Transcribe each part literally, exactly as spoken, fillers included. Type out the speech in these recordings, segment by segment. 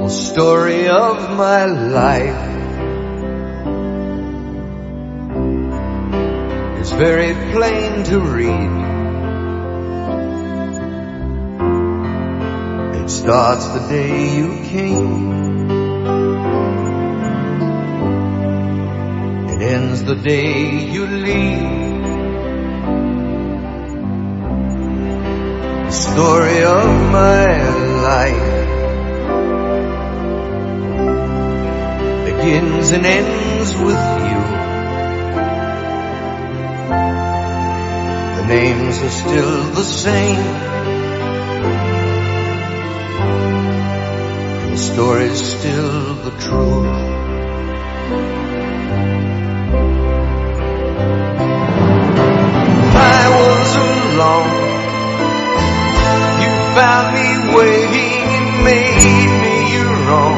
the story of my life is very plain to read. It starts the day you came, it ends the day you leave. The story of my life begins and ends with you. The names are still the same, and the story's still the truth. I was alone, you found me waiting and made me your own.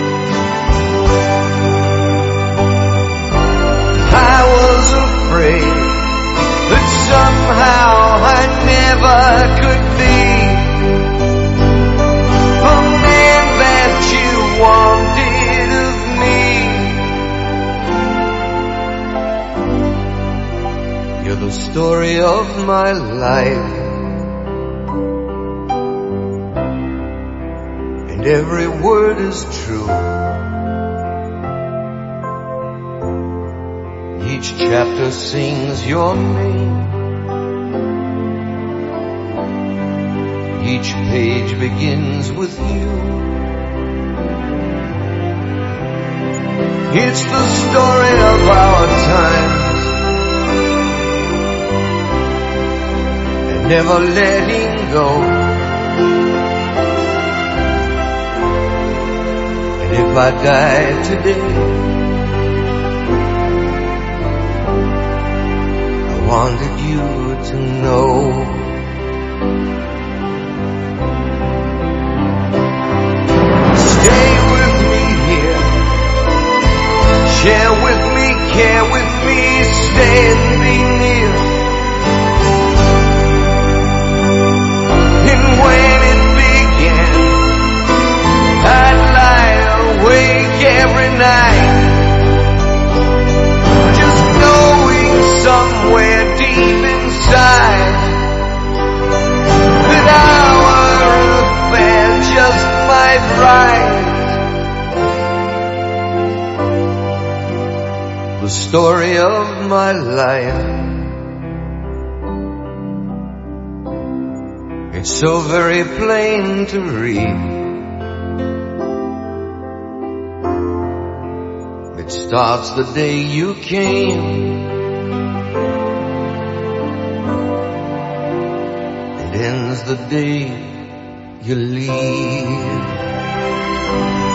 I was afraid that somehow I never could be the man that you wanted of me. You're the story of my life, and every word is true. Each chapter sings your name, each page begins with you. It's the story of our times, and never letting go. And if I die today, I wanted you to know. Stay with me here, share with me, care with me, stay and be near. And when it began, I'd lie awake every night, just knowing somewhere deep inside that our affair just might write the story of my life. It's so very plain to read. It starts the day you came, it ends the day you leave.